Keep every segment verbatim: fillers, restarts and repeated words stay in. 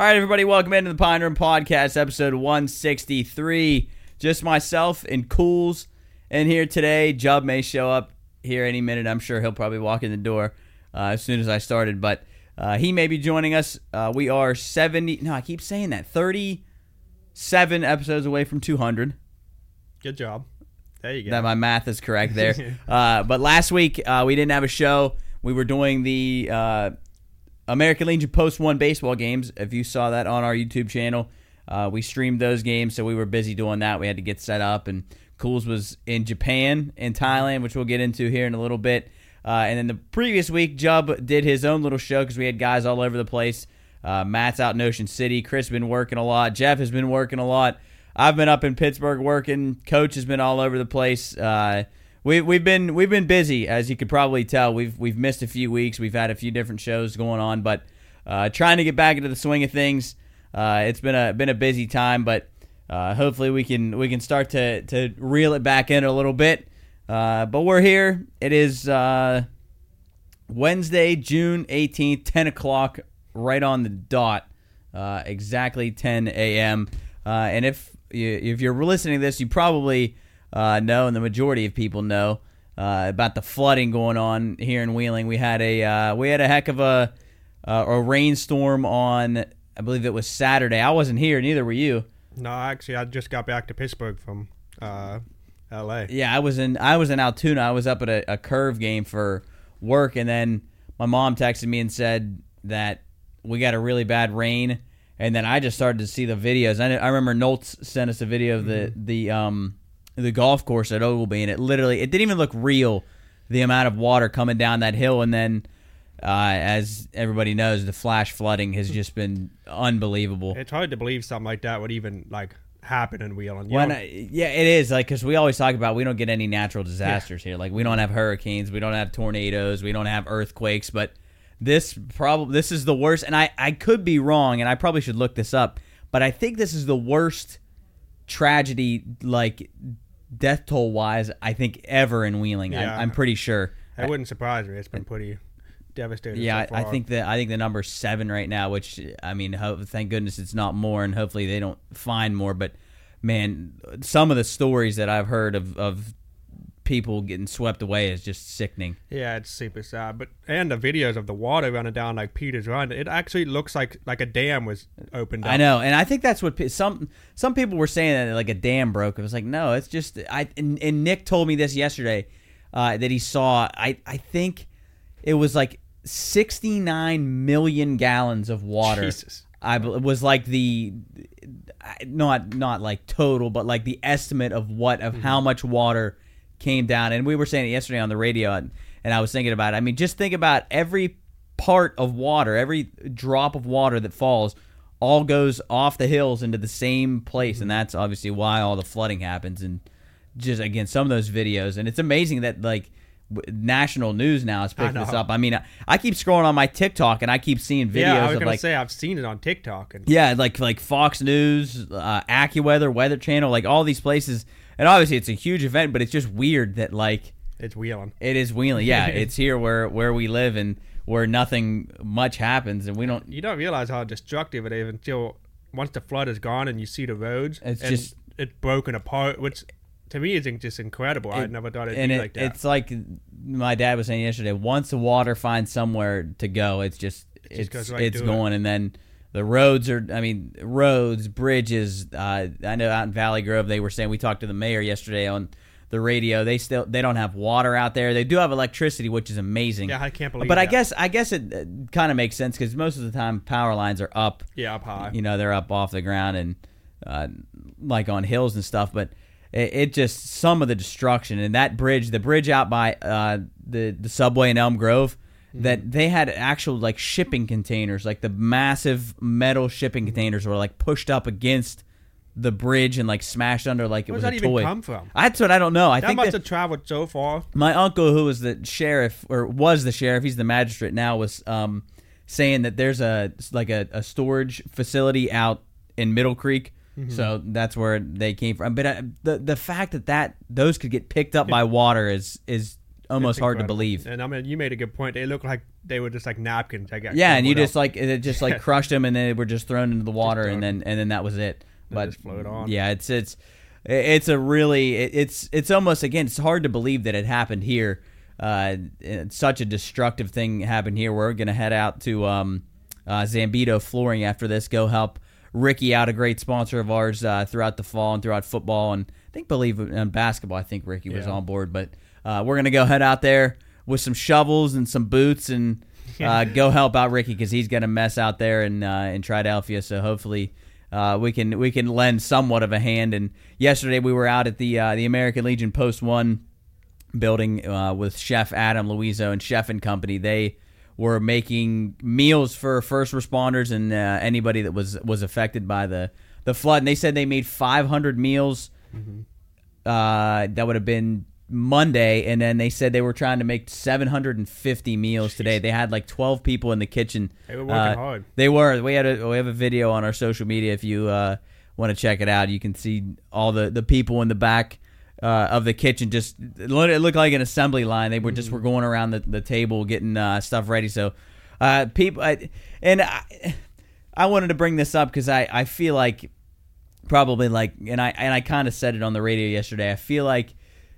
All right, everybody, welcome into the Pine Room Podcast, episode one sixty-three. Just myself and Cools in here today. Jub may show up here any minute. I'm sure he'll probably walk in the door uh, as soon as I started, but uh, he may be joining us. Uh, we are seventy, no, I keep saying that, thirty-seven episodes away from two hundred. Good job. There you go. That my math is correct there. uh, but last week, uh, we didn't have a show. We were doing the uh, American Legion Post one baseball games. If you saw that on our YouTube channel, uh, we streamed those games, so we were busy doing that. We had to get set up, and Cools was in Japan and Thailand, which we'll get into here in a little bit. Uh, and then the previous week, Jub did his own little show because we had guys all over the place. Uh, Matt's out in Ocean City. Chris has been working a lot. Jeff has been working a lot. I've been up in Pittsburgh working. Coach has been all over the place. Uh, we, we've been we've been busy, as you could probably tell. We've we've missed a few weeks. We've had a few different shows going on, but uh, trying to get back into the swing of things. Uh, it's been a been a busy time, but uh, hopefully we can we can start to to reel it back in a little bit. Uh, but we're here. It is uh, Wednesday, June eighteenth, ten o'clock, right on the dot, uh, exactly ten a.m. Uh, and if you, if you're listening to this, you probably uh, know, and the majority of people know uh, about the flooding going on here in Wheeling. We had a uh, we had a heck of a uh, a rainstorm on, I believe it was Saturday. I wasn't here, neither were you. No, actually, I just got back to Pittsburgh from uh, L A. Yeah, I was in I was in Altoona. I was up at a, a Curve game for work, and then my mom texted me and said that we got a really bad rain. And then I just started to see the videos. I, I remember Noltz sent us a video of the mm-hmm. the um the golf course at Ogleby, and it literally it didn't even look real, the amount of water coming down that hill. And then, uh, as everybody knows, the flash flooding has just been unbelievable. It's hard to believe something like that would even like happen in Wheeling. When I, yeah, it is, like, because we always talk about we don't get any natural disasters yeah. here. Like, we don't have hurricanes, we don't have tornadoes, we don't have earthquakes, but This probably this is the worst, and I, I could be wrong, and I probably should look this up, but I think this is the worst tragedy, like death toll wise, I think ever in Wheeling. Yeah, I'm, I'm pretty sure. That wouldn't surprise me. It's been pretty devastating. Yeah, so I, I think that I think the number's seven right now, which I mean, ho- thank goodness it's not more, and hopefully they don't find more. But man, some of the stories that I've heard of of people getting swept away is just sickening. Yeah, it's super sad. But and the videos of the water running down like Peters Run, it actually looks like like a dam was opened up. I know, and I think that's what some some people were saying, that like a dam broke. It was like, no, it's just I. And, and Nick told me this yesterday uh, that he saw. I I think it was like sixty-nine million gallons of water. Jesus. I it was like the not not like total, but like the estimate of what of mm-hmm. how much water came down. And we were saying it yesterday on the radio, and, and I was thinking about it. I mean, just think about every part of water, every drop of water that falls, all goes off the hills into the same place, mm-hmm. and that's obviously why all the flooding happens. And just, again, some of those videos, and it's amazing that, like, national news now has picked this up. I mean, I, I keep scrolling on my TikTok, and I keep seeing videos yeah, I was of, gonna like... say, I've seen it on TikTok. And yeah, like like Fox News, uh, AccuWeather, Weather Channel, like all these places. And obviously, it's a huge event, but it's just weird that, like... It's Wheeling. It is Wheeling, yeah. It's here where, where we live and where nothing much happens, and we don't... You don't realize how destructive it is until once the flood is gone and you see the roads. It's and just... It's broken apart, which to me is just incredible. I never thought it'd be it, like that. It's like my dad was saying yesterday, once the water finds somewhere to go, it's just... It just it's right it's going, it. And then... The roads are, I mean, roads, bridges. Uh, I know out in Valley Grove, they were saying, we talked to the mayor yesterday on the radio. They still, they don't have water out there. They do have electricity, which is amazing. Yeah, I can't believe But that. I guess, I guess it uh, kind of makes sense because most of the time power lines are up. Yeah, up high. You know, they're up off the ground and uh, like on hills and stuff. But it, it just, some of the destruction. And that bridge, the bridge out by uh, the, the subway in Elm Grove, that they had actual like shipping containers, like the massive metal shipping containers were like pushed up against the bridge and like smashed under like it Where was does a that toy. even come from? That's what I don't know. I that think must that have traveled so far. My uncle, who was the sheriff or was the sheriff, he's the magistrate now, was um, saying that there's a like a, a storage facility out in Middle Creek. Mm-hmm. So that's where they came from. But uh, the the fact that, that those could get picked up by water is is almost hard to believe. And I mean, you made a good point. They look like they were just like napkins. I got yeah, and you crumbled just like it just like crushed them, and then they were just thrown into the water, and then and then that was it. They But just float on. yeah, it's it's it's a really it, it's it's almost again it's hard to believe that it happened here. Uh, it's such a destructive thing happened here. We're gonna head out to um, uh, Zambito Flooring after this. Go help Ricky out, a great sponsor of ours uh, throughout the fall and throughout football, and I think believe in basketball. I think Ricky was Yeah. on board, but uh, we're gonna go head out there with some shovels and some boots and uh, go help out Ricky because he's got a mess out there in uh, in Triadelphia. So hopefully uh, we can we can lend somewhat of a hand. And yesterday we were out at the uh, the American Legion Post One building uh, with Chef Adam Luizo and Chef and Company. They were making meals for first responders and uh, anybody that was was affected by the the flood. And they said they made five hundred meals. Mm-hmm. Uh, that would have been Monday, and then they said they were trying to make seven hundred fifty meals today. They had like twelve people in the kitchen. They were working Uh, hard. They were. We had a we have a video on our social media. If you uh, want to check it out, you can see all the, the people in the back uh, of the kitchen. Just it looked, it looked like an assembly line. They were just were going around the, the table getting uh, stuff ready. So uh, people, I, and I, I wanted to bring this up because I, I feel like probably like, and I and I kind of said it on the radio yesterday. I feel like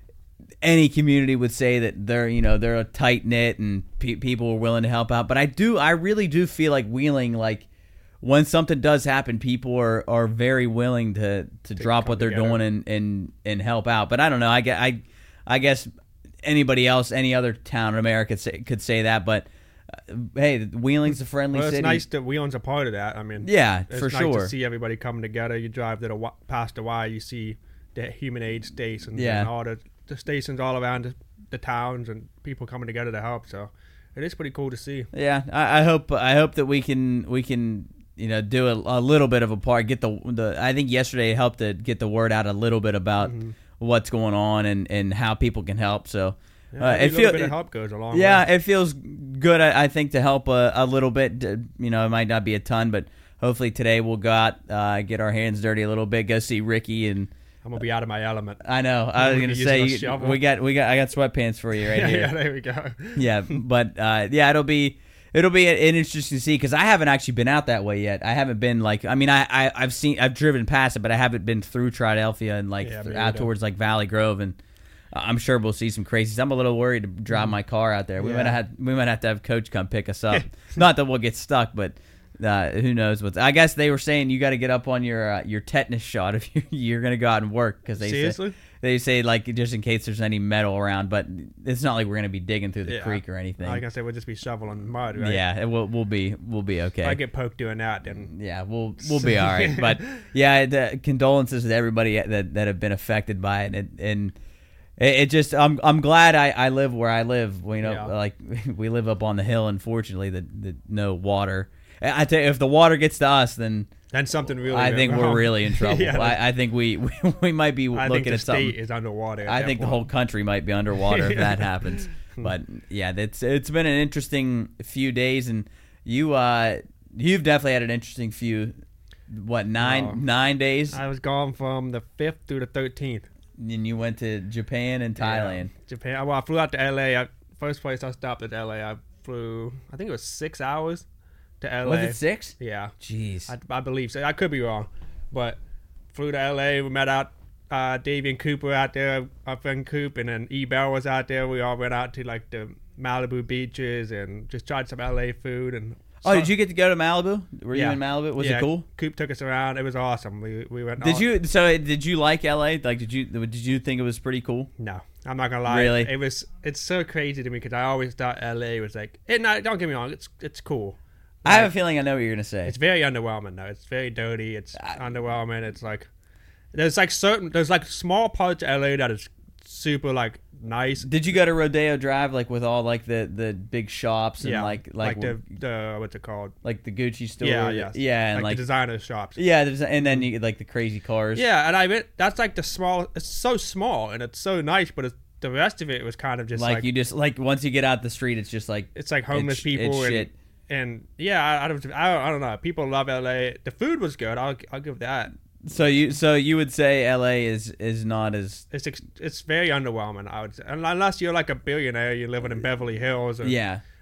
any community would say that they're, you know, they're a tight knit and pe- people are willing to help out. But I do, I really do feel like Wheeling, like when something does happen, people are, are very willing to, to drop come what they're together. doing and, and, and help out. But I don't know. I, gue- I, I guess anybody else, any other town in America say, could say that. But uh, hey, Wheeling's a friendly Well, it's city. nice that Wheeling's a part of that. I mean, Yeah, it's for nice sure. to see everybody coming together. You drive to the wa- past the Y, you see the human aid stations Yeah. and all the, the stations all around the, the towns and people coming together to help. So it is pretty cool to see. Yeah, I, I hope I hope that we can we can you know do a, a little bit of a part. Get the the I think yesterday it helped to get the word out a little bit about Mm-hmm. what's going on and, and how people can help. So Yeah, uh, every it little feels bit of help goes a long yeah, way. it feels good. I, I think to help a, a little bit. To, you know, it might not be a ton, but hopefully today we'll go out, uh, get our hands dirty a little bit, go see Ricky and. I'm gonna be out of my element. I know. I was We're gonna using say a you, shovel. we got we got I got sweatpants for you right yeah, here. yeah, there we go. Yeah, but uh, yeah, it'll be it'll be an interesting to see because I haven't actually been out that way yet. I haven't been like I mean I, I I've seen I've driven past it, but I haven't been through Triadelphia and like Yeah, th- me out either. towards like Valley Grove, and I'm sure we'll see some crazies. I'm a little worried to drive my car out there. We Yeah. might have we might have to have Coach come pick us up. Not that we'll get stuck, but. Uh, who knows what's? I guess they were saying you got to get up on your uh, your tetanus shot if you're, you're going to go out and work because they Seriously? say, they say like just in case there's any metal around, but it's not like we're going to be digging through the Yeah. creek or anything. Like I said, we'll just be shoveling mud, right? Yeah, it will we'll be we'll be okay. If I get poked doing that, then Yeah, we'll we'll be all right. But yeah, the condolences to everybody that that have been affected by it, and, and it, it just I'm I'm glad I, I live where I live. You know, Yeah. like we live up on the hill. Unfortunately, that that no water. I tell you, if the water gets to us, then then something really. I went think wrong. we're really in trouble. Yeah, I, I think we, we we might be I looking think the at something. state is underwater. at I that think the point. whole country might be underwater if that happens. But yeah, it's it's been an interesting few days, and you uh you've definitely had an interesting few what nine Oh. nine days, I was gone from the fifth through the thirteenth. and you went to Japan and Thailand. Yeah, Japan. Well, I flew out to L A. I, first place I stopped at L A. I flew. I think it was six hours to L A. Was it six? Yeah, Jeez. I, I believe so. I could be wrong, but flew to L A. We met out uh, Davey and Cooper out there, our friend Coop, and then E Bell was out there. We all went out to like the Malibu beaches and just tried some L A food. And Oh, did you get to go to Malibu? Were Yeah. you in Malibu? Was yeah, it cool? Coop took us around. It was awesome. We we went. Did all- you so did you like L A? Like did you did you think it was pretty cool? No, I'm not gonna lie. Really? It was. It's so crazy to me because I always thought L A was like. It, no, don't get me wrong. It's it's cool. I have Like, a feeling I know what you're gonna say. It's very underwhelming though. It's very dirty. It's I- underwhelming. It's like there's like certain there's like small parts of L A that is super like nice. Did you go to Rodeo Drive like with all like the, the big shops and yeah, like like the the what's it called? like the Gucci store? Yeah, yeah, yeah, and like, like, the designer shops. yeah, there's, and then you get like the crazy cars. Yeah, and I mean that's like the small. It's so small and it's so nice, but it's, the rest of it was kind of just like, like, you just like once you get out the street, it's just like it's like homeless it's- people it's and shit. and yeah, I, I don't I don't, I don't know. People love L A. The food was good. I'll I'll give that. So you so you would say L A is is not as It's ex- it's very underwhelming. I would say, unless you're like a billionaire, you're living in Beverly Hills or yeah.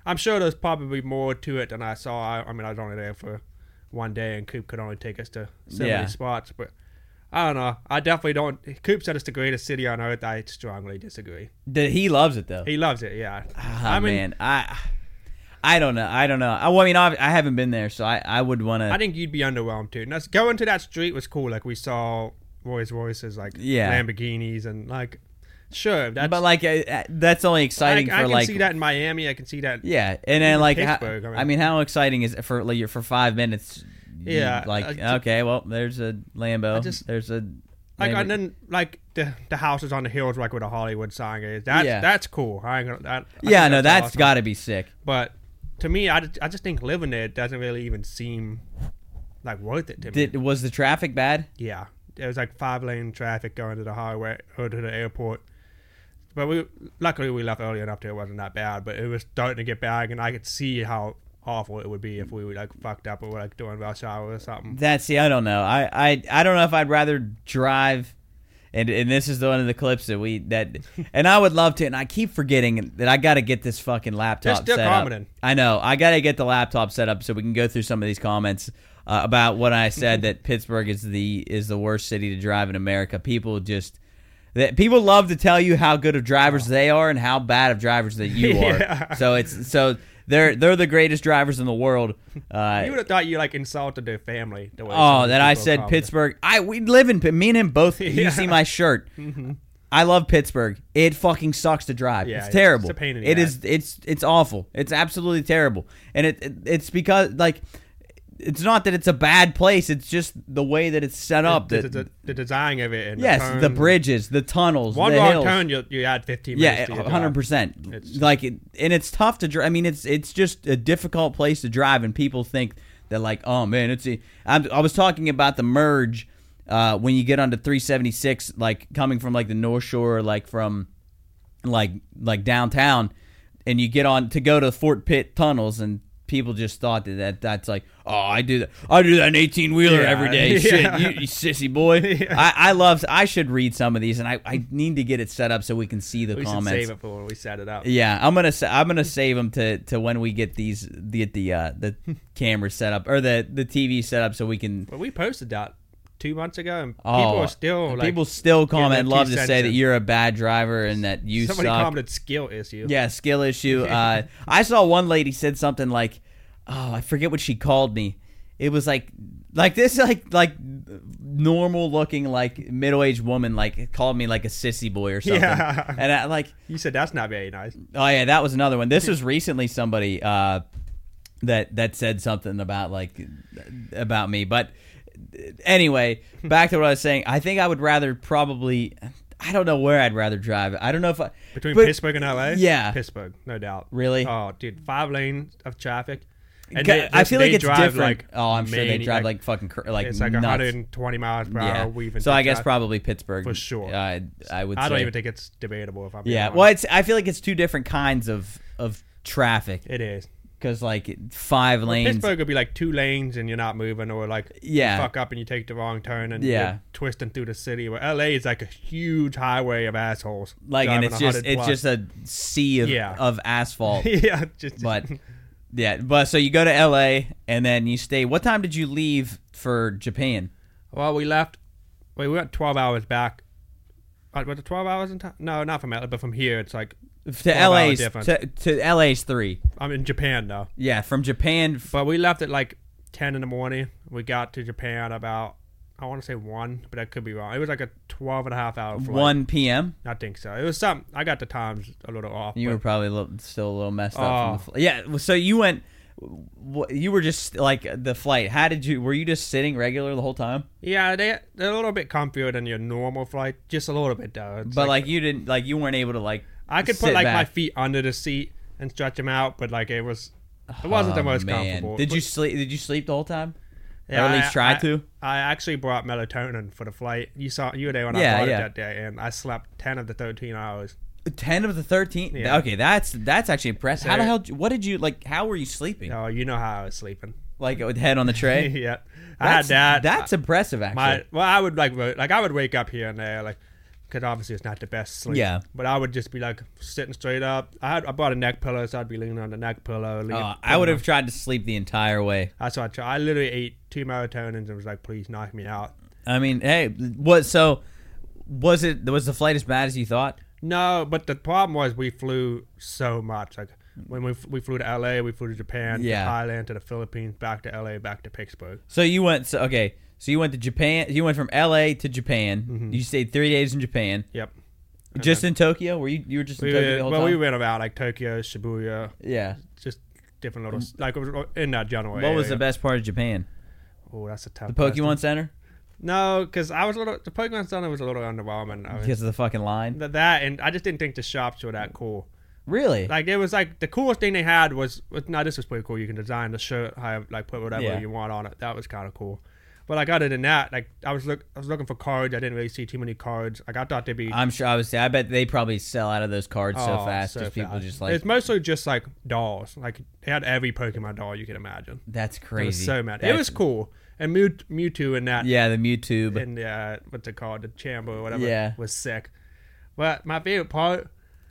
I'm sure there's probably more to it than I saw. I, I mean, I was only there for one day, and Coop could only take us to so Yeah. many spots. But I don't know. I definitely don't. Coop said it's the greatest city on earth. I strongly disagree. The- he loves it though. He loves it. Yeah. Ah, I mean, man, I I don't know. I don't know. I, well, I mean, I, I haven't been there, so I, I would want to. I think you'd be underwhelmed too. And that's, going to that street was cool. Like we saw Rolls Royces, like Yeah. Lamborghinis, and like sure. That's But like, uh, uh, that's only exciting I, I for can like. see that in Miami. I can see that. Yeah, and then like, how, Pittsburgh, I mean- I mean, how exciting is it for like for five minutes? you- Yeah, Like, uh, okay, well, there's a Lambo. I just- there's a. Like Lambo- and then like the the houses on the hills, like where the Hollywood sign is. That's Yeah. that's cool. I ain't gonna. That, I yeah, think no, that's awesome. got to be sick. But to me, I, just- I just think living there doesn't really even seem like worth it to me. Did was the traffic bad? Yeah, it was like five lane traffic going to the highway or to the airport. But we luckily we left early enough to it wasn't that bad. But it was starting to get bad, and I could see how awful it would be if we were like fucked up or were like doing rush hour or something. That's see, I don't know. I, I, I don't know if I'd rather drive, and and this is the one of the clips that we that, and I would love to, and I keep forgetting that I got to get this fucking laptop They're still set up. commenting. I know I got to get the laptop set up so we can go through some of these comments uh, about what I said that Pittsburgh is the is the worst city to drive in America. People just. That people love to tell you how good of drivers they are and how bad of drivers that you are. Yeah. So it's so they're they're the greatest drivers in the world. Uh, You would have thought you like insulted their family. The way some Oh, of that these I people said commented. Pittsburgh. I we live in Pitt- me and him both. Yeah. You see my shirt. Mhm. I love Pittsburgh. It fucking sucks to drive. Yeah, it's it's- terrible. it's a pain in the It ass. is. It's it's awful. It's absolutely terrible. And it, it it's because like it's not that it's a bad place. It's just the way that it's set up. The, that the, the, the design of it. And yes, the, the turns. bridges, the tunnels, One the wrong hills. turn, you, you add fifteen Yeah, minutes to your hundred job. percent. It's- Like, it, and it's tough to drive. I mean, it's it's just a difficult place to drive, and people think that like, oh man, it's. A, I'm, I was talking about the merge uh, when you get onto three seventy-six, like coming from like the North Shore, like from like like downtown, and you get on to go to Fort Pitt tunnels, and people just thought that, that that's like, oh, I do that. I do that in eighteen wheeler Yeah, every day. yeah. Shit, you, you sissy boy. Yeah. I, I love. I should read some of these, and I, I need to get it set up so we can see the We should comments. save it for when we set it up. Yeah, I'm gonna sa- I'm gonna save them to, to when we get these get the uh, the camera set up or the, the T V set up so we can. But we posted that two months ago, and Oh, people are still like. people still comment their and two love to cents say that in. you're a bad driver and that you somebody suck. commented skill issue. Yeah, skill issue. Uh, I saw one lady said something like, "Oh, I forget what she called me." It was like, like this, like like normal looking, like middle aged woman, like called me like a sissy boy or something. Yeah. And I like, You said that's not very nice. oh yeah, that was another one. This was recently somebody uh, that that said something about like about me. But anyway, back to what I was saying. I think I would rather probably. I don't know where I'd rather drive. I don't know if I Between but- Pittsburgh and L A? Yeah. Pittsburgh, no doubt. Really? Oh, dude, five lanes of traffic. And Ca- they- I feel they like it's drive different. Like oh, I'm sure they mani- drive like, fucking cr- like it's like nuts. one hundred twenty miles per Yeah. hour. Weaving So through I guess traffic. probably Pittsburgh For sure. Uh, I would. I don't say. even think it's debatable if I'm being Yeah. honest. Well, it's. I feel like it's two different kinds of of traffic It is. because like five Well, lanes. Pittsburgh would be like two lanes and you're not moving, or like Yeah. you fuck up and you take the wrong turn and Yeah. you're twisting through the city. Where L A is like a huge highway of assholes. Like and driving it's just 100 it's plus. just a sea of Yeah. of asphalt. yeah, just But yeah, but so you go to L A and then you stay. What time did you leave for Japan? well, we left. Wait, we went twelve hours back. Uh, was it twelve hours in time? No, not from L A, but from here it's like To L A's difference. to, to L A's three. I'm in Japan now. Yeah, from Japan. f- But we left at like ten in the morning. We got to Japan about, I want to say one, but I could be wrong. It was like a twelve and a half hour flight. one p.m. I think so. It was something. I got the times a little off. You but were probably a little, still a little messed up. Oh. From the fl- yeah. well, So you went. wh- You were just like the flight. How did you? Were you just sitting regular the whole time? yeah, they, they're a little bit comfier than your normal flight. Just a little bit, though. It's But like, you didn't like you weren't able to like. I could sit put like my back. feet under the seat and stretch them out, but like it was, it wasn't the Oh, most man. comfortable. Did But- you sleep? Did you sleep the whole time? Yeah, or at least I- try I- to. I actually brought melatonin for the flight. You saw you were there when Yeah, I bought yeah. it that day, and I slept ten of the thirteen hours. Ten of the thirteen. Yeah. Okay, that's that's actually impressive. How the So- hell? What did you like? How were you sleeping? Oh, you know how I was sleeping. Like with head on the tray? yeah, I had That's- that. That's impressive, actually. My well, I would like wo- like I would wake up here and there, like because obviously it's not the best sleep. Yeah. But I would just be like sitting straight up. I had I bought a neck pillow, so I'd be leaning on the neck pillow. Leaning, Uh, I would have tried to sleep the entire way. That's what I tried. I literally ate two melatonins and was like, please knock me out. I mean, hey, what? So was it? Was the flight as bad as you thought? No, but the problem was we flew so much. Like when we we flew to L A, we flew to Japan, Yeah. to Thailand, to the Philippines, back to L A, back to Pittsburgh. So you went. So okay. So you went to Japan. You went from L A to Japan. Mhm. You stayed three days in Japan. Yep. Just in Tokyo? Were you? You were just in We, Tokyo the whole well, time. we went about like Tokyo, Shibuya, yeah. just different little like it was in that general What area. was the best part of Japan? Oh, that's a tough. The Pokemon question. Center No, because I was a little. The Pokemon Center was a little underwhelming. I mean, because of the fucking line. th- that and I just didn't think the shops were that cool. Really? Like it was like the coolest thing they had was. was no, this was pretty cool. You can design the shirt, have like put whatever Yeah. you want on it. That was kind of cool. But like other than that, like I was look, I was looking for cards. I didn't really see too many cards. Like I thought they'd be. I'm sure. I was. I bet they probably sell out of those cards so oh, fast. so Just people fast. just like It's mostly just like dolls. Like they had every Pokemon doll you could imagine. that's It crazy. was so mad. It That's- was cool. And Mew, Mewtwo in that. Yeah, the Mewtwo. And uh, what's it called? The Chambo or whatever. Yeah. Was sick. But my favorite part,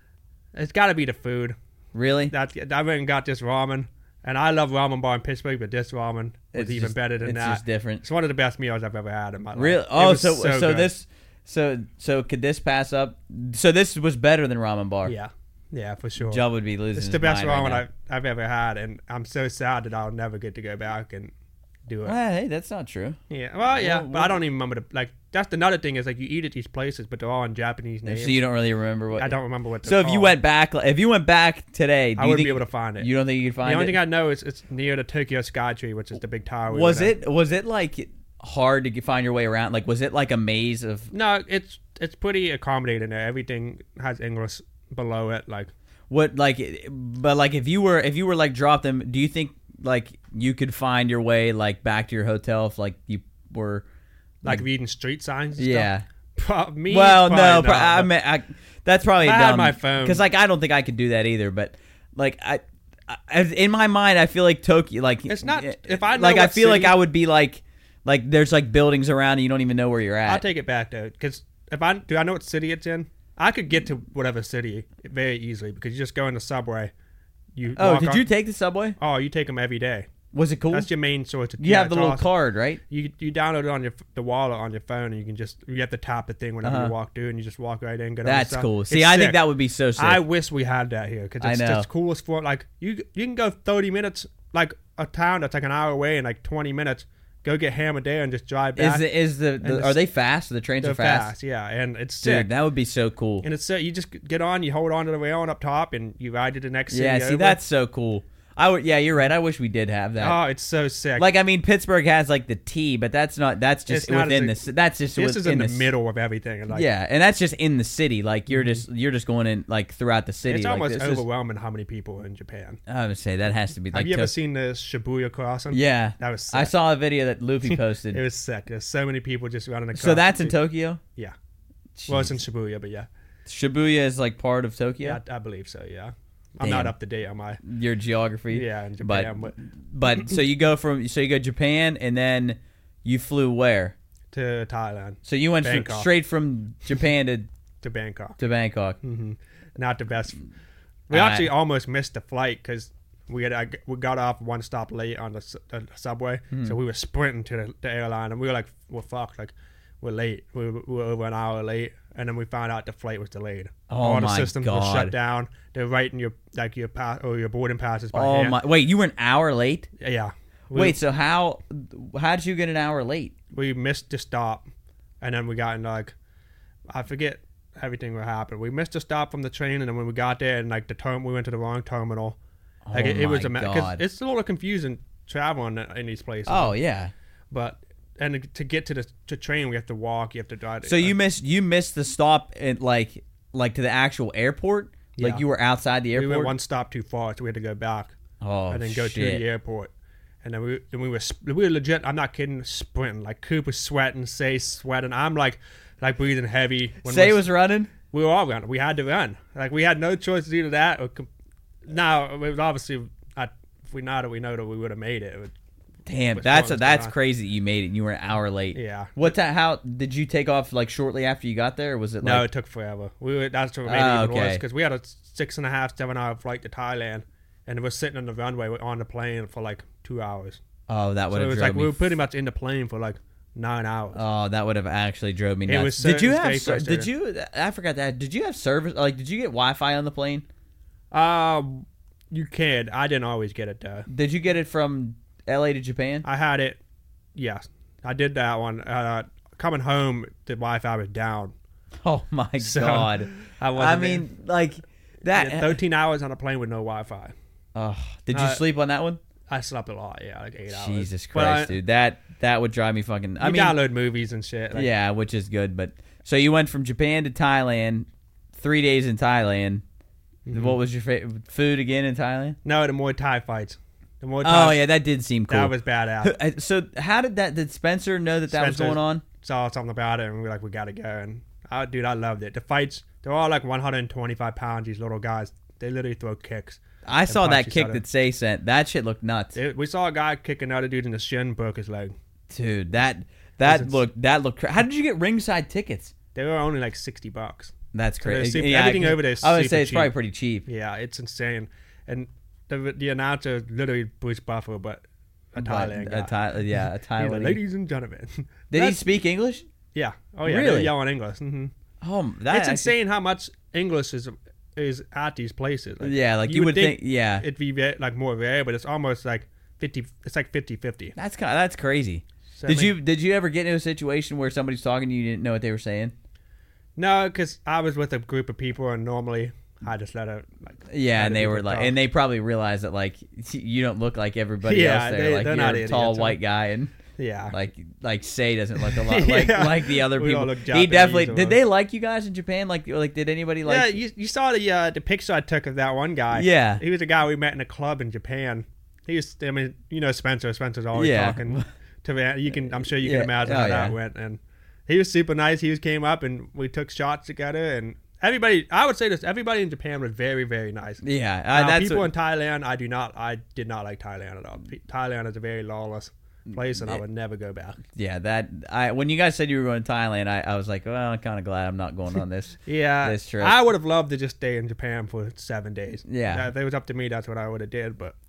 it's got to be the food. Really? That I went and got this ramen, and I love ramen bar in Pittsburgh, but this ramen was It's even just- better than it's that. just different. It's one of the best meals I've ever had in my life. Really? It Oh, was so so, good. this so so could this pass up? So this was better than ramen bar. Yeah, yeah, for sure. Job would be losing. It's his the best mind ramen right I've, I've ever had, and I'm so sad that I'll never get to go back and do it. now. Well, hey, that's not true. Yeah, well, yeah, Well, but well- I don't even remember the like. That's another thing is like you eat at these places, but they're all in Japanese names. So you don't really remember what. I don't remember what. So they're if you called. went back, if you went back today, do I you wouldn't think be able to find it. you don't think you could find the only it? thing I know is it's near the Tokyo Skytree, which is the big tower. we was went it was it like hard to get- find your way around? Like was it like a maze of? at. No, it's it's pretty accommodating there. Everything has English below it. Like What like, but like if you were if you were like dropped them, do you think like you could find your way like back to your hotel if like you were like reading street signs. And yeah? Stuff. Pro- me, Well, probably no, not, pro- I but- mean I, that's probably I had dumb my phone. because like I don't think I could do that either. But like I, I in my mind I feel like Tokyo like It's not- if I know like I what feel like city- I would be like like there's like buildings around and you don't even know where you're at. I'll take it back though, because if I do, I know what city it's in. I could get to whatever city very easily because you just go in the subway. You oh, walk did on- you take the subway? Oh, you take them every day. Was it cool? That's your main source. Of, you yeah, have the it's little awesome. card, right? You you download it on your the wallet on your phone, and you can just you have to tap the thing whenever Uh-huh. you walk through, and you just walk right in. Get That's on the cool. stuff. See, It's I think sick. that would be so sick. I wish we had that here because I it's know. just coolest for like you. You can go thirty minutes, like a town that's like an hour away, in like twenty minutes. Go get hammered there and just drive back. Is the, is the, the the- are they fast? The trains They're are fast, fast, yeah, and it's dude. sick. That would be so cool. And it's sick. You just get on, you hold on to the rail up top, and you ride to the next city. Yeah, see, over. that's so cool. I would, yeah, you're right. I wish we did have that. oh, it's so sick. Like, I mean, Pittsburgh has like the T, but that's not. That's just It's not within as the. That's just this is within in the c- middle of everything. And like, Yeah, and that's just in the city. Like you're just you're just going in like throughout the city. it's like, almost this is- overwhelming how many people are in Japan. I would say that has to be like. Have you ever to- seen the Shibuya crossing? Yeah, that was. Sick. I saw a video that Luffy posted. It was sick. There's so many people just running across. So that's the- in Tokyo. Yeah. Well, it's in Jeez. Shibuya, but yeah, Shibuya is like part of Tokyo. yeah, I, I believe so. Yeah, I'm Damn. not up to date on my. Your geography. Yeah, in But- Japan, but, But so you go from so you go Japan and then you flew where? to Thailand, So you went from, Bangkok. straight from Japan to to Bangkok. to Bangkok. hmm Not the best. We Uh, actually almost missed the flight because we had I, we got off one stop late on the, s- the subway, Hmm. so we were sprinting to the, the airline, and we were like, "We're fucked! Like, we're late. We were, we were over an hour late." And then we found out the flight was delayed. Oh All the my systems were God. shut down. They're writing your like your pass or your boarding passes by Oh hand. my! Wait, you were an hour late. Yeah. We, Wait, so how how did you get an hour late? we missed the stop, and then we got in like, I forget everything what happened. We missed the stop from the train, and then when we got there, and like the term, we went to the wrong terminal. Like oh it, it was my a ma- 'cause God. it's a little confusing traveling in, in these places. Oh yeah. But and to get to the to train, we have to walk. You have to drive. So you missed you missed the stop at like like to the actual airport. Like Yeah. you were outside the we airport. went one stop too far, so we had to go back oh and then go shit. to the airport. And then we then we were sp- we were legit. I'm not kidding. Sprinting like Coop was sweating, Say sweating. I'm like like breathing heavy. When Say we're- was running. we were all running. We had to run. Like we had no choice to do that. Or com- now it was obviously I, if we know that we know that we would have made it. It would- Damn, What's that's going a, that's on. crazy. That you made it. And you were an hour late. Yeah. What time? How did you take off? Like shortly after you got there, or was it? No, Like, it took forever. We were, that's what made it Ah, even okay. worse because we had a six and a half, seven hour flight to Thailand, and it was sitting on the runway on the plane for like two hours. oh, that would So it have was drove like me. we were pretty much in the plane for like nine hours. oh, that would have actually drove me It nuts. was so- did you it was have? very ser- Did frustrating. you? I forgot that. Did you have service? Like, did you get Wi-Fi on the plane? Um, you can. I didn't always get it though. Did you get it from L A to Japan? I had it. Yes, I did that one. Uh, coming home, the Wi-Fi was down. Oh my So, god! I I wasn't. mean, like that. Yeah, thirteen hours on a plane with no Wi-Fi. Oh, did you Uh, sleep on that one? I slept a lot. Yeah, like eight hours. Jesus But Christ, I, dude! That that would drive me fucking. I you mean, download movies and shit. Like, yeah, which is good. But so you went from Japan to Thailand, three days in Thailand. Mhm. What was your favorite food again in Thailand? No, the Muay Thai fights. The Muay Thai. Oh yeah, that did seem cool. That was badass. So how did that? Did Spencer know that that was Spencer- going on? Saw something about it and we were like, we gotta go. And I, dude, I loved it. The fights, they're all like one hundred twenty-five pounds. These little guys, they literally throw kicks. I saw punch that each kick other. that Say sent. That shit looked nuts, It, we saw a guy kick another dude in the shin, broke his leg. dude. That that It's- looked that looked. Cra- How did you get ringside tickets? They were only like sixty bucks. That's So they're crazy. super- Yeah, everything I- over there is I would super say it's probably cheap. pretty cheap. Yeah, it's insane. And the the announcer is literally Bruce Buffer, but a But Thailand a guy. Thai, yeah, a He's like, Thailand. ladies and gentlemen. Did he That's- speak English? Yeah. Oh yeah. Really? They're yelling English. hmm Oh, that It's actually- insane how much English is is at these places. Like, Yeah, like you, would think, yeah, it'd be ve- like more rare, but it's almost like fifty. It's like fifty-fifty. that's kind. That's crazy. So, did I mean, you did you ever get into a situation where somebody's talking to you, you didn't know what they were saying? No, because I was with a group of people, and normally I just let it. Like, Yeah, let and the they people were like, talk. and they probably realized that like you don't look like everybody Yeah, else there. they- like they're you're not a tall idiots, huh? white guy, and yeah, like like Say doesn't look a lot like Yeah. like the other We all people. look He Japanese definitely or- did. They like you guys in Japan? Like like did anybody yeah. like? You, you saw the uh, the picture I took of that one guy. Yeah. he was a guy we met in a club in Japan. He was. I mean, you know, Spencer. Spencer's always Yeah. talking to me. You can. I'm sure you Yeah. can imagine Oh, how yeah. that went. And he was super nice. He just came up and we took shots together. And everybody, I would say this. Everybody in Japan was very, very nice. Yeah, uh, Now, that's people what- in Thailand, I do not. I did not like Thailand at all. P- Thailand is a very lawless place, and I would never go back. yeah. That I when you guys said you were going to Thailand, I, I was like, well, I'm kind of glad I'm not going on this. Yeah, This trip. I would have loved to just stay in Japan for seven days. Yeah. if it was up to me, that's what I would have did. But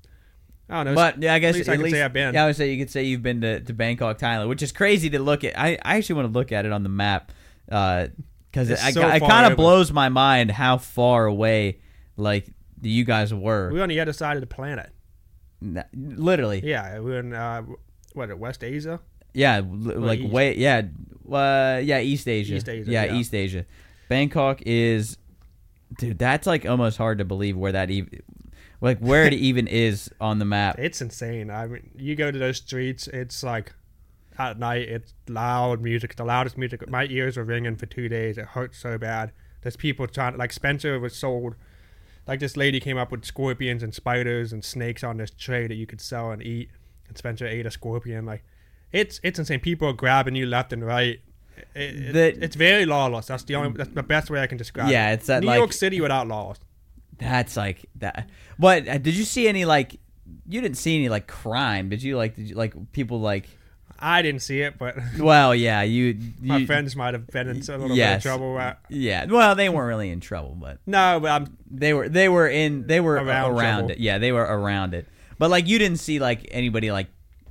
I don't know. But yeah, I guess at least I can say I've been. Yeah, I would say you could say you've been to, to Bangkok, Thailand, which is crazy to look at. I, I actually want to look at it on the map because It's it, so it far kind of over. blows my mind how far away like you guys were. we were on the other side of the planet. N- Literally, Yeah, we were in uh, what West Asia. yeah, l- like East. way, yeah, uh, yeah, East Asia, East Asia, yeah, yeah. East Asia. Bangkok is, dude, that's like almost hard to believe where that even, like where it even is on the map. It's insane. I mean, you go to those streets, it's like at night, it's loud music, the loudest music. My ears were ringing for two days. It hurt so bad. There's people trying, like Spencer was sold, like this lady came up with scorpions and spiders and snakes on this tray that you could sell and eat. And Spencer ate a scorpion. Like, it's it's insane. People are grabbing you left and right. It, it, The- it's very lawless. That's the only. That's the best way I can describe it. Yeah, it's that, New like- York City without laws. That's like that. But uh, did you see any like? You didn't see any like crime, did you? Like, did you like people like? I didn't see it, but Well, yeah, you. my you- friends might have been in a little Yes. bit of trouble. Uh, Yeah, well, they weren't really in trouble, but no, but I'm they were. They were in. They were Around around, trouble. it. Yeah, they were around it. But like, you didn't see like anybody like,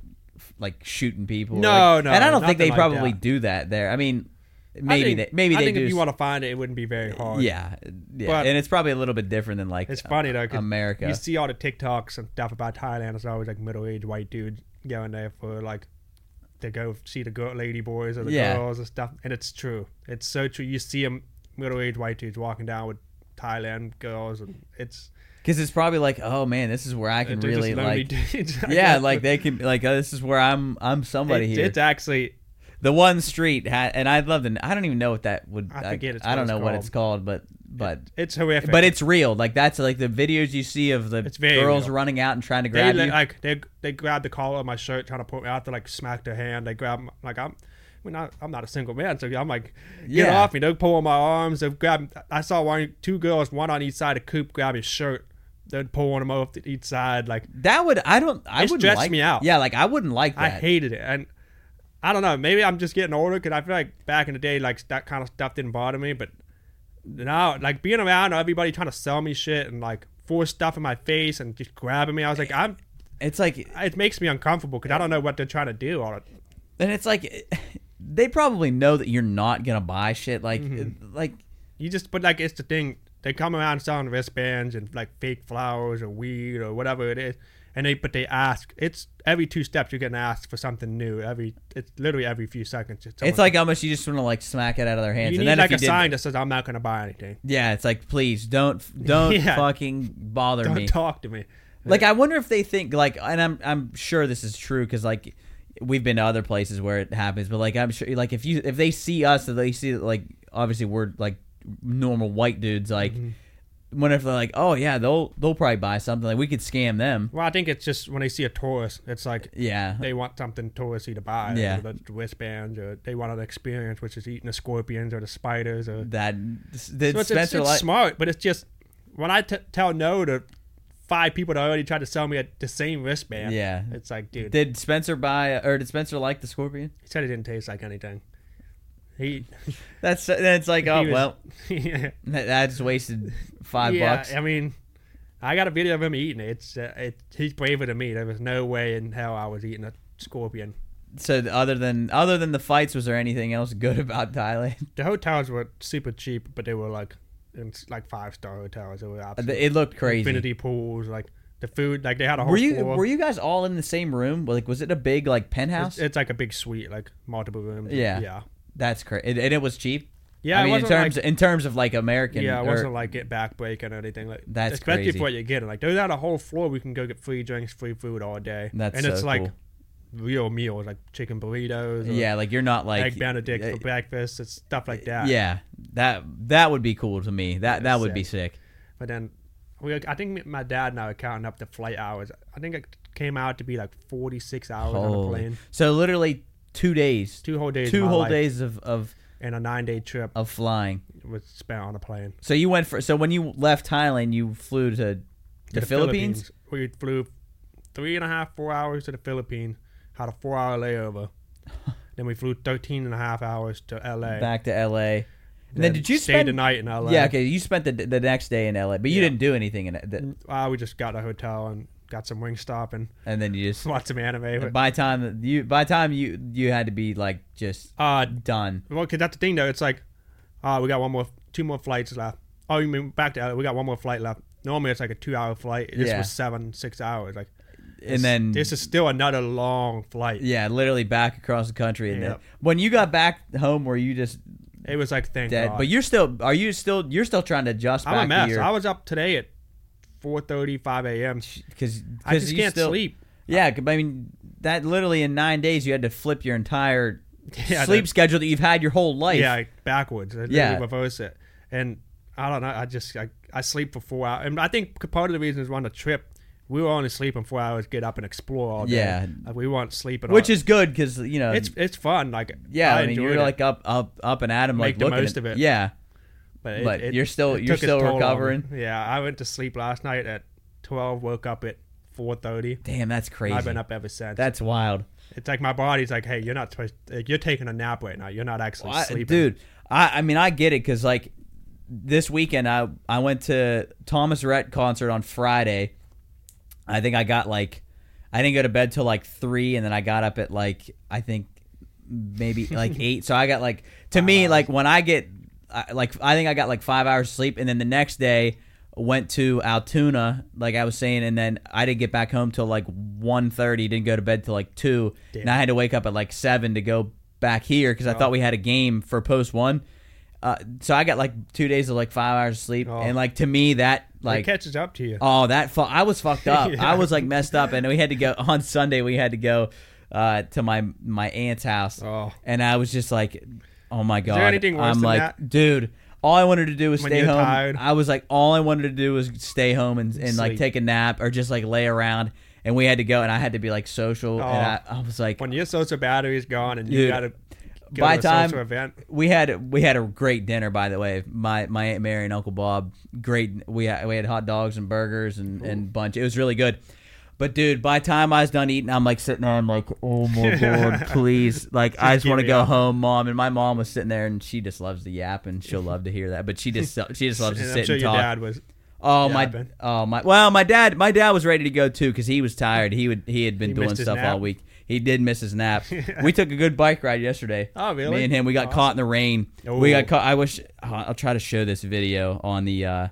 f- like shooting people. No, like- no, And I don't think they nothing like probably that. do that there. I mean, I maybe think- they. Maybe I they think do. if you s- want to find it, it wouldn't be very hard. Yeah, yeah, But- and it's probably a little bit different than like. It's funny though, 'cause America. You see all the TikToks and stuff about Thailand. It's always like middle-aged white dudes going there for like to go see the girl, lady boys or the Yeah. girls and stuff. And it's true. It's so true. You see them middle-aged white dudes walking down with Thailand girls, and it's Because it's probably like, oh man, this is where I can they're just really lonely like. dudes, I Yeah, guess, like but they can like oh, this is where I'm I'm somebody it- here. It's actually The one street had, and I'd love to. I don't even know what that would. I forget it's I, I don't what know it's what it's called, but but it's horrific. but it's real. Like that's like the videos you see of the It's very girls real. running out and trying to They grab li- you. like they they grab the collar of my shirt trying to put me out to like smack their hand. They grab my- like I'm. I mean, I, I'm not a single man, so I'm like, get Yeah. off me! They pull on my arms. They grab. I saw one, two girls, one on each side of Coop, grab his shirt. they're pulling them off to each side. Like that would I don't I it wouldn't stressed like, me out. Yeah, like I wouldn't like that. I hated it, and I don't know. Maybe I'm just getting older because I feel like back in the day, like that kind of stuff didn't bother me. But now, like being around everybody trying to sell me shit and like force stuff in my face and just grabbing me, I was like, I'm. It's like it makes me uncomfortable because I don't know what they're trying to do on it. And it's like they probably know that you're not gonna buy shit. Like Mm-hmm. like You just, but like it's the thing. They come around selling wristbands and like fake flowers or weed or whatever it is, and they but they ask. It's every two steps you're getting asked for something new. Every it's literally every few seconds. It's, it's like almost you just want to like smack it out of their hands. you and need then like if a you sign did, that says I'm not going to buy anything. yeah, it's like please don't don't Yeah. fucking bother Don't me. talk to me. Like I wonder if they think like, and I'm I'm sure this is true because like we've been to other places where it happens, but like I'm sure like if you if they see us, if they see like obviously we're like normal white dudes, like. Mm-hmm. Wonder if they're like, oh yeah, they'll they'll probably buy something. Like we could scam them. Well, I think it's just when they see a tourist, it's like Yeah, they want something touristy to buy. Yeah. Like the wristbands, or they want an experience, which is eating the scorpions or the spiders. Or that did so it's, it's, Spencer it's like smart, but it's just when I t- tell no to five people that already tried to sell me a, the same wristband. Yeah. It's like, dude, did Spencer buy or did Spencer like the scorpion? he said it didn't taste like anything. He, That's that's like oh he was- well, yeah, that, that just wasted five yeah, bucks. I mean, I got a video of him eating it. It's uh, it. He's braver than me. There was no way in hell I was eating a scorpion. So other than other than the fights, was there anything else good about Thailand? The hotels were super cheap, but they were like, it's like five star hotels. They were absolutely It looked crazy. infinity pools, like the food, like they had a whole Were you floor. were you guys all in the same room? Like was it a big like penthouse? It's, it's like a big suite, like multiple rooms. Yeah. yeah, That's crazy, and it was cheap. yeah. I it mean, in wasn't terms like, in terms of like American. yeah, it or- wasn't like it backbreaking or anything like. That's especially crazy. for what you're getting. Like they had a whole floor we can go get free drinks, free food all day. That's and so it's like cool. real meals, like chicken burritos. Or Yeah, like you're not like egg Benedict uh, for breakfast. It's stuff like that. Yeah, that that would be cool to me. That that That's would be sick. sick. But then, we, I think my dad and I were counting up the flight hours. I think it came out to be like forty-six hours on a Holy. plane. So literally two days, Two whole days. two of my whole life, days of, of and a nine-day trip of flying. was spent on a plane. So you went for so when you left Thailand, you flew to the, To Philippines? We flew three and a half, four hours to the Philippines. Had a four-hour layover. Then we flew thirteen and a half hours to L A. back to L A. And then did you stayed spend the night in L A? Yeah, okay. You spent the the next day in L A, but you Yeah. didn't do anything in it. The, Uh, we just got a hotel and got some Wingstop and and then you just watched some anime. But, by time that you by time you you had to be like just uh, done. well, cause that's the thing though. It's like, uh, we got one more, two more flights left. Oh, you mean back to L A? We got one more flight left. Normally it's like a two-hour flight. This Yeah. was seven, six hours. Like, And then this is still another long flight. yeah, literally back across the country. And then, Yep. when you got back home, were you just It was like thank dead? God. But you're still are you still you're still trying to adjust I'm a back mess. to your I was up today at four thirty, five a.m. because I just you can't still, sleep. Yeah, 'cause, I mean that literally in nine days you had to flip your entire Yeah, sleep that- schedule that you've had your whole life. Yeah, backwards. I Yeah. yeah, reverse it. And I don't know. I just I, I sleep for four hours. And I think part of the reason is on the trip, we were only sleeping four hours, get up and explore all day. Yeah. Like, we weren't sleeping. which all, is good because you know it's it's fun. Like yeah. I, I, mean enjoyed you're it, like up up up and at 'em, like Make the looking most at, of it. Yeah, but, it- but it- you're still it you're took its still toll on me. recovering. Yeah, I went to sleep last night at twelve. Woke up at four thirty. Damn, that's crazy. I've been up ever since. That's wild. It's like my body's like, hey, you're not supposed. Like, you're taking a nap right now. You're not actually I- sleeping, dude. I I mean I get it because like this weekend I I went to Thomas Rhett concert on Friday. I think I got like I didn't go to bed till like three, and then I got up at like I think maybe like eight. So I got like to me like when I get I, like I think I got like five hours sleep, and then the next day went to Altoona like I was saying, and then I didn't get back home till like one thirty. Didn't go to bed till like two, Damn. and I had to wake up at like seven to go back here because I Oh. thought we had a game for post one. Uh, so I got like two days of like five hours of sleep, Oh. and like to me that like like it catches up to you. oh that fu- I was fucked up. Yeah. I was like messed up, and we had to go on Sunday. We had to go uh, to my my aunt's house, Oh. and I was just like, oh my god. there anything worse I'm than like, that? dude. All I wanted to do was When stay you're home. tired? I was like, all I wanted to do was stay home and, and like Sleep. take a nap or just like lay around. And we had to go, and I had to be like social. Oh. And I, I was like, When your social battery is gone and you Dude. gotta go by to a time social event. we had we had a great dinner. By the way, my my Aunt Mary and Uncle Bob, great. We had, we had hot dogs and burgers and and bunch. It was really good. But dude, by the time I was done eating, I'm like sitting there. I'm like, oh my god, please! Like I just want to go up. home, Mom. And my mom was sitting there, and she just loves to yap, and she'll love to hear that. But she just she just loves to And sit I'm sure and your talk. dad was. Oh yapping. my! Oh my! Well, my dad, my dad was ready to go too because he was tired. He would he had been He doing missed his stuff nap? all week. He did miss his nap. We took a good bike ride yesterday. Oh, really? Me and him, we got Awesome. caught in the rain. We Ooh. got caught. I wish I'll try to show this video on the uh,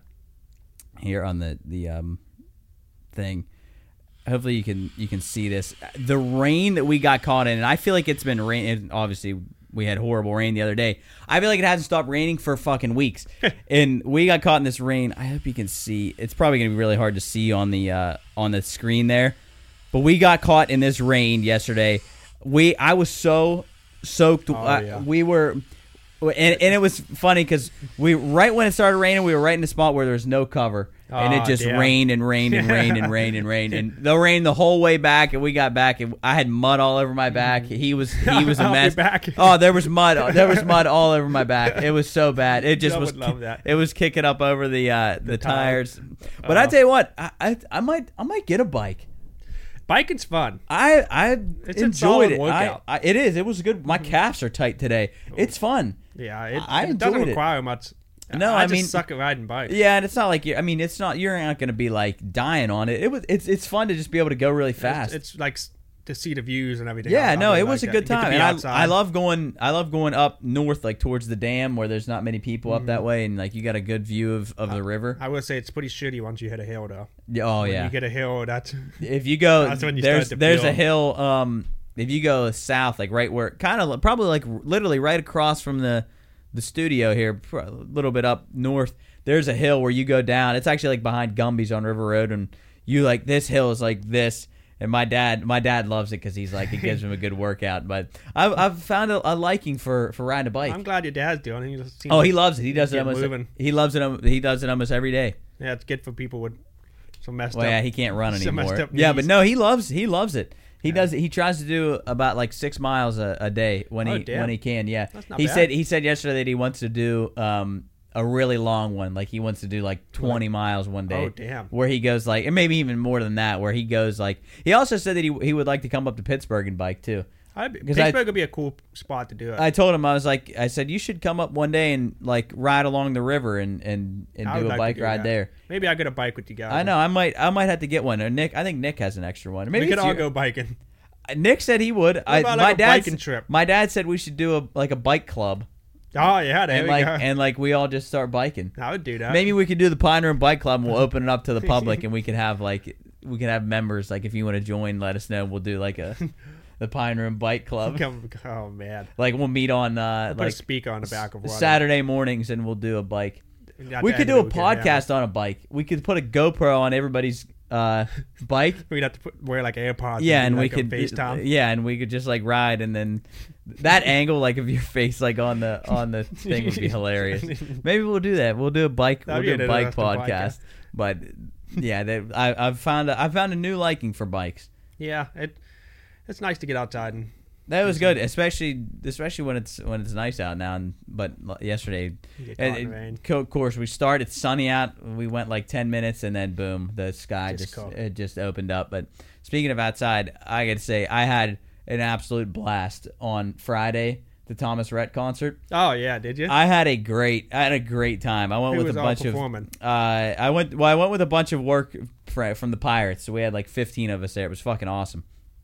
here on the the um, thing. Hopefully you can you can see this. The rain that we got caught in, and I feel like it's been raining. Obviously, we had horrible rain the other day. I feel like it hasn't stopped raining for fucking weeks, and we got caught in this rain. I hope you can see. It's probably gonna be really hard to see on the uh, on the screen there, but we got caught in this rain yesterday. We I was so soaked. Oh, uh, yeah. We were. And, and it was funny because we right when it started raining, we were right in the spot where there was no cover, and it Aw, just damn. rained and rained and rained and rained and rained, and the rain the whole way back. And we got back, and I had mud all over my back. He was he was a I'll be mess. back. Oh, there was mud. There was mud all over my back. It was so bad. It just I was. would love that. It was kicking up over the uh, the, tires. tires. But I Oh. tell you what, I, I I might I might get a bike. Biking's fun. I I It's a enjoyed solid it. I, workout. I, it is. It was good. My calves are tight today. It's fun. Yeah, it, I it doesn't enjoyed it. require much. No, I, I just mean- suck at riding bikes. Yeah, and it's not like you're. I mean, it's not. You're not going to be like dying on it. It was. It's. It's fun to just be able to go really fast. It's, it's like s- to see the views and everything. yeah, I no, really it was like a that. good You get to time, be and I, outside. I love going. I love going up north, like towards the dam, where there's not many people up Mm-hmm. that way, and like you got a good view of, of the river. I would say it's pretty shitty once you hit a hill, though. Yeah, oh When yeah. you get a hill, that's If you go, That's when you there's start to there's a feel- hill. Um, if you go south, like right where, kind of probably like literally right across from the the studio here, pr- a little bit up north. There's a hill where you go down. It's actually like behind Gumby's on River Road, and you like this hill is like this. And my dad, my dad loves it because he's like it gives him a good workout. But I've, I've found a, a liking for, for riding a bike. I'm glad your dad's doing it. He just seems Oh, like- he loves it. He does it Get almost. moving. He loves it. um, He does it almost every day. Yeah, it's good for people with some messed Well, up. yeah, he can't run some messed anymore. up Yeah, knees. but no, he loves. He loves it. He does. He tries to do about like six miles a, a day when Oh, he damn. when he can. Yeah, That's not he bad. said he said yesterday that he wants to do um, a really long one. Like he wants to do like twenty miles one day. Oh, damn. Where he goes like, and maybe even more than that. Where he goes like, he also said that he he would like to come up to Pittsburgh and bike too. I'd be, 'Cause I- Pittsburgh would be a cool spot to do it. I told him I was like, I said you should come up one day and like ride along the river and and, and I do would a like to bike do ride that. there. Maybe I get a bike with you guys. I know I might I might have to get one. Or Nick, I think Nick has an extra one. Or maybe we could it's all your- go biking. Nick said he would. I, about, my like, a dad. biking trip? My dad said we should do a like a bike club, Oh yeah, there and we like go. and like we all just start biking. I would do that. Maybe we could do the Pine Room Bike Club, and we'll open it up to the public, and we can have like we can have members. Like if you want to join, let us know. We'll do like a the Pine Room Bike Club. Come- oh man, Like we'll meet on uh, put a like speaker on the back of one. Saturday mornings, and we'll do a bike. At We the could end do a of it, we could have- podcast on a bike. We could put a GoPro on everybody's uh, bike. We'd have to put, wear like AirPods. Yeah, and, and do, we like, a could FaceTime. yeah, and we could just like ride, and then that angle, like of your face, like on the on the thing, would be hilarious. Maybe we'll do that. We'll do a bike. That'd we'll be do a an bike interesting podcast. podcast. But yeah, that, I, I've found a, I found a new liking for bikes. Yeah, it it's nice to get outside and That was good, especially especially when it's when it's nice out now. And, but yesterday, get caught in and- the rain. and of course, we start. It's sunny out. We went like ten minutes, and then boom, the sky Just just cold. it just opened up. But speaking of outside, I got to say I had an absolute blast on Friday, the Thomas Rhett concert. Oh yeah, did you? I had a great I had a great time. I went Who with was a all bunch of performing? uh, I went well. I went with a bunch of work fr- from the Pirates. So we had like fifteen of us there. It was fucking awesome.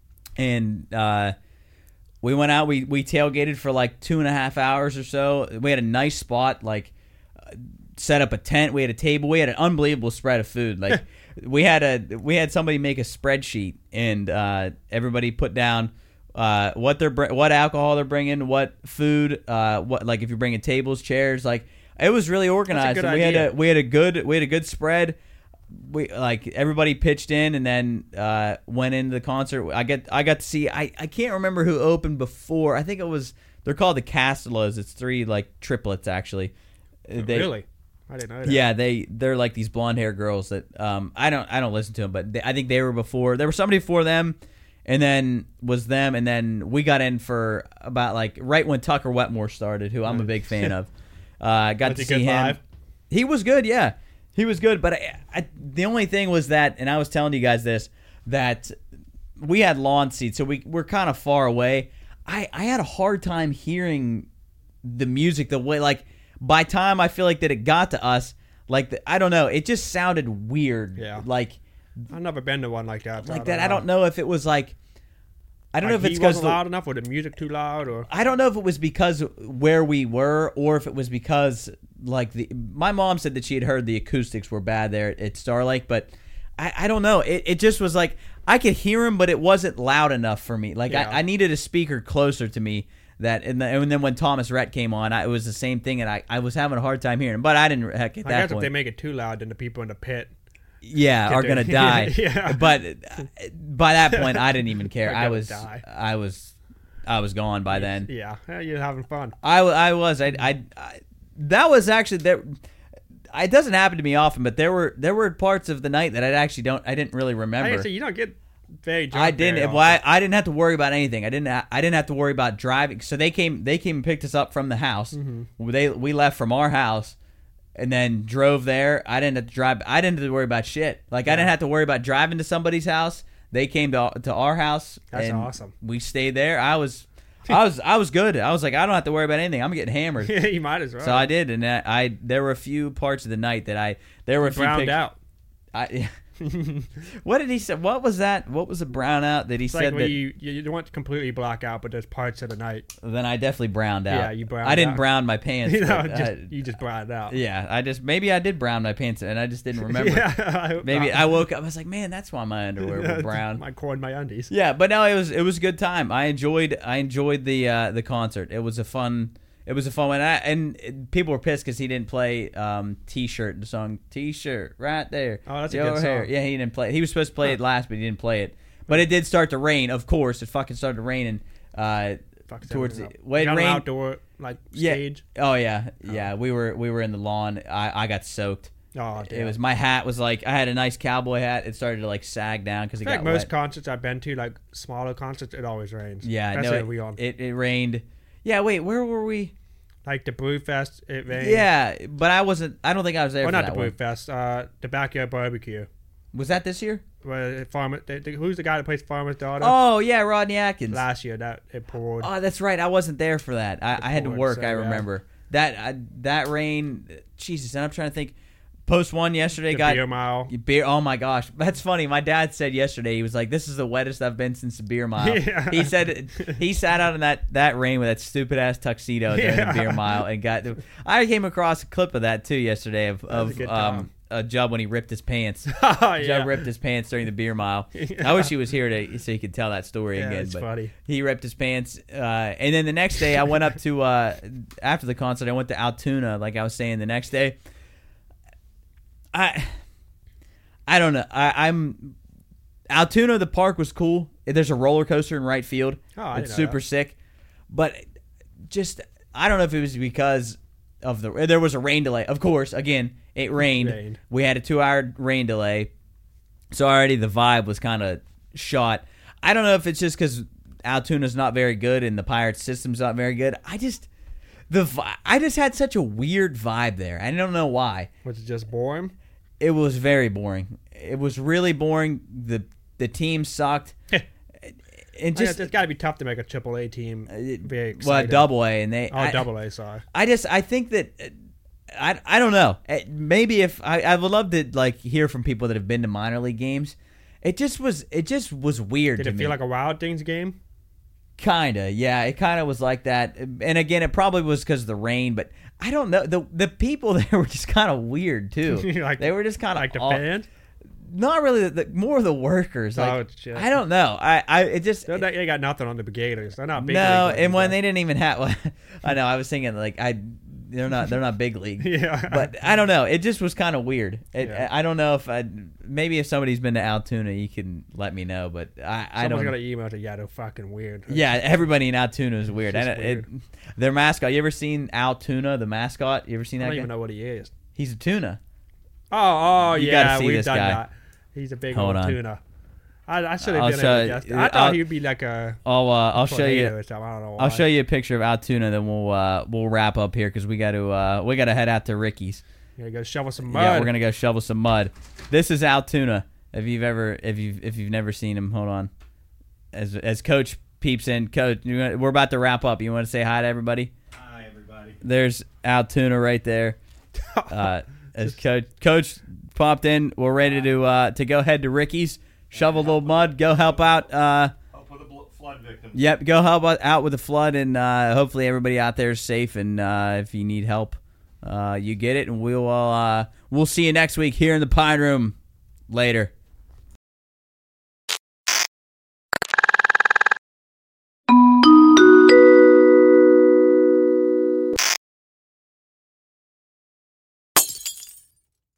And uh, we went out. We we tailgated for like two and a half hours or so. We had a nice spot. Like uh, set up a tent. We had a table. We had an unbelievable spread of food. Like we had a we had somebody make a spreadsheet, and uh, everybody put down uh, what they're br- what alcohol they're bringing, what food, uh, what like if you're bringing tables, chairs, like it was really organized. good And we had idea. a we had a good we had a good spread. We like everybody pitched in and then uh, went into the concert. I get I got to see I, I can't remember who opened before. I think it was they're called the Castellos. It's three like triplets actually. Uh, They, really? I didn't know that. yeah, they they're like these blonde hair girls that um I don't I don't listen to them, but they, I think they were before. There was somebody before them, and then was them, and then we got in for about like right when Tucker Wetmore started, who I'm a big fan of. Uh, got Was to he see good him. live? He was good, yeah. He was good, but I, I, the only thing was that, and I was telling you guys this, that we had lawn seats, so we we're kind of far away. I, I had a hard time hearing the music the way, like, by time I feel like that it got to us, like, the, I don't know, it just sounded weird. Yeah. Like, I've never been to one like that. So like I that. know. I don't know if it was like, I don't Like know if it's he because wasn't loud enough or the music too loud or. I don't know if it was because where we were or if it was because like the my mom said that she had heard the acoustics were bad there at, at Star Lake, but I, I don't know. It it just was like I could hear him, but it wasn't loud enough for me. Like Yeah. I, I needed a speaker closer to me. That and, the, and then when Thomas Rhett came on, I, it was the same thing, and I, I was having a hard time hearing him. But I didn't heck at I that guess point. if they make it too loud, then the people in the pit. Yeah, Get are their- gonna die. Yeah. But uh, by that point, I didn't even care. They're I gonna was, die. I was, I was gone by then. Yeah, yeah, you're having fun. I, I was. I, I, I. That was actually there. It doesn't happen to me often, but there were there were parts of the night that I actually don't. I didn't really I remember. say you don't get very drunk. I didn't. very Well, I, often. I didn't have to worry about anything. I didn't. ha- I didn't have to worry about driving. So they came. They came and picked us up from the house. Mm-hmm. They we left from our house, and then drove there. I didn't have to drive. I didn't have to worry about shit. Like I Yeah. didn't have to worry about driving to somebody's house. They came to to our house. That's and awesome. We stayed there. I was. I was. I was good. I was like, I don't have to worry about anything. I'm getting hammered. Yeah, you might as well. So I did, and I, I there were a few parts of the night that I there were a few browned pic- out. I, what did he say? What was that? What was a brownout that he It's said like when that? you you don't want to completely black out, but there's parts of the night. Then I definitely browned out. Yeah, you browned I didn't out. brown my pants. You know, but, just, uh, you just browned out. yeah, I just maybe I did brown my pants, and I just didn't remember. Yeah, I hope Maybe not. I woke up. I was like, man, that's why my underwear were brown. My cord, my undies. Yeah, but no, it was it was a good time. I enjoyed I enjoyed the uh, the concert. It was a fun. It was a fun one, and, I, and it- people were pissed because he didn't play um, "T-shirt," the song "T-shirt" right there. Oh, that's a Your good hair. song. Yeah, he didn't play. It. He was supposed to play it last, but he didn't play it. But it did start to rain. Of course, it fucking started to rain, and uh, Fucks towards the everything up. well, it You got an rained. outdoor like Yeah. stage. Oh yeah, yeah. We were we were in the lawn. I, I got soaked. Oh, damn. It was my hat was like I had a nice cowboy hat. It started to like sag down because it I feel got like most wet. concerts I've been to, like smaller concerts, it always rains. Yeah, That's no, it, it, we on. it it rained. Yeah, wait, where were we? Like the Brew Fest, it rained. Yeah, but I wasn't. I don't think I was there Well, for not that the Brew one. Fest. Uh, the Backyard Barbecue. Was that this year? Where farmer, the, the, who's the guy that plays Farmer's Daughter? Oh yeah, Rodney Atkins. Last year, that it poured. Oh, that's right. I wasn't there for that. I, I had to poured, work. so, I yeah. remember that. I, that rain. Jesus, and I'm trying to think. Post one yesterday the got beer mile. beer. Oh my gosh, that's funny. My dad said yesterday he was like, "This is the wettest I've been since the beer mile." Yeah. He said he sat out in that, that rain with that stupid ass tuxedo during Yeah. the beer mile and got. I came across a clip of that too yesterday of was a of good um time. a Jubb when he ripped his pants. Oh, Jubb yeah. ripped his pants during the beer mile. Yeah. I wish he was here to so he could tell that story Yeah, again. it's but funny. he ripped his pants, uh, and then the next day I went up to uh, after the concert I went to Altoona. Like I was saying, the next day, I I don't know. I, I'm Altoona. The park was cool. There's a roller coaster in right field. Oh, I it's didn't know super that. sick, but just I don't know if it was because of the there was a rain delay. Of course, again it rained. Rained. We had a two hour rain delay, so already the vibe was kind of shot. I don't know if it's just because Altoona's not very good and the Pirates system's not very good. I just the vi- I just had such a weird vibe there. I don't know why. Was it just boring? It was very boring. It was really boring. The the team sucked. And Just, just it's got to be tough to make a triple A team very well, exciting. double A, and they Oh, I, double A, sorry. I just I think that uh, I I don't know. Uh, Maybe if I I would love to like hear from people that have been to minor league games. It just was it just was weird Did to it me. feel like a Wild Things game? Kinda, yeah. It kind of was like that. And again, it probably was because of the rain. But I don't know. The the people there were just kind of weird too. Like- they were just kind of Like the band? Not really. The, the, more the workers. Like, Oh, shit. I don't know. I I it just They're not- They got nothing on the Gators. They're not big no. league And when ones, they didn't even have, I know. I was thinking like I, they're not they're not big league. Yeah. But I don't know. It just was kind of weird. It, Yeah. I don't know if I maybe if somebody's been to Altoona, you can let me know. But I I Someone's don't. got an email to yeah, they're fucking weird. Yeah, everybody in Altoona is weird. It's And just it, weird. it, their mascot. You ever seen Altoona, the mascot? You ever seen I that don't guy? even know what he is. He's a tuna. Oh, oh, You yeah, gotta see we've this done guy. that. He's a big Hold old on. tuna. I, I should have I'll been show able to you- guess that. I thought I'll- he'd be like a I'll uh, I'll show tornado you. or something. I don't know why. I'll show you a picture of Altoona, then we'll uh, we'll wrap up here because we got to uh, we got to head out to Ricky's. Yeah, go shovel some mud. Yeah, we're gonna go shovel some mud. This is Altoona. If you've ever if you if you've never seen him, hold on. As as Coach peeps in, Coach, you wanna- we're about to wrap up. You want to say hi to everybody? Hi, everybody. There's Altoona right there. Uh, as Coach Coach popped in, we're ready to uh, to go head to Ricky's, shovel a little mud, go help out. Uh, Help with the bl- flood victims. Yep, go help out- out with the flood, and uh, hopefully everybody out there is safe. And uh, if you need help, uh, you get it. And we'll uh, we'll see you next week here in the Pine Room. Later.